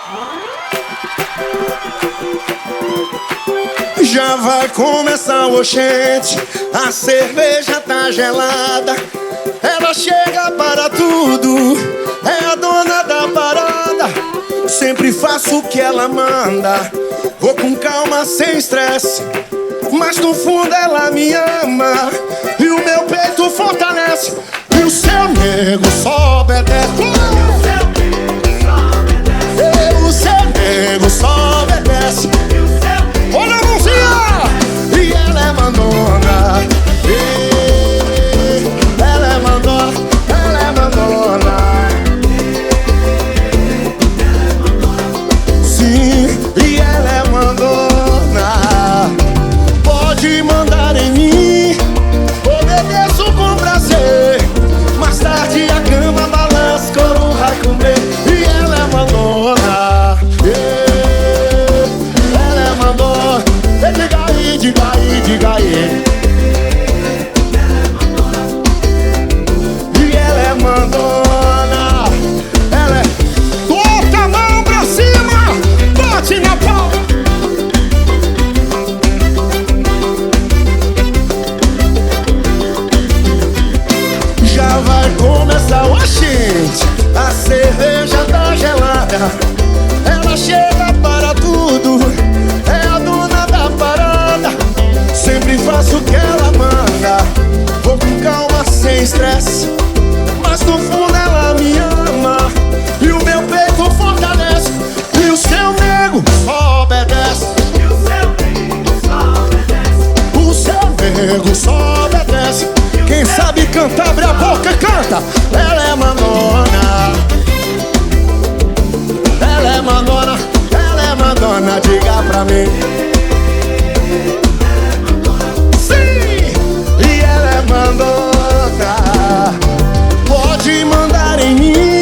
Já vai começar o oxente, a cerveja tá gelada. Ela chega para tudo, é a dona da parada. Sempre faço o que ela manda, vou com calma, sem estresse. Mas no fundo ela me ama e o meu peito fortalece. E o seu nego só obedece. O seu nego só obedece. Olha a mãozinha! E ela é mandona. Ela é mandona. Ela é mandona. Sim, e ela é mandona. Pode mandar em mim, obedeço com prazer. Mais tarde a cama balança, coro vai comer. E ela é mandona. Ela é mandona. Diga aí, diga aí, diga aí. E ela é mandona. Ela é... Bota a mão pra cima, bate na palma. Já vai começar o oxente, a cerveja tá gelada. Ela chega para tudo, é a dona da parada. Sempre faço o que ela manda, vou com calma, sem estresse. Mas no fundo ela me ama e o meu peito fortalece. E o seu nego só obedece. O seu nego só obedece. Quem sabe cantar, abre a boca e canta. Ela é mandona. Ela é mandona. Ela é mandona, diga pra mim. Sim, e ela é mandona. Pode mandar em mim,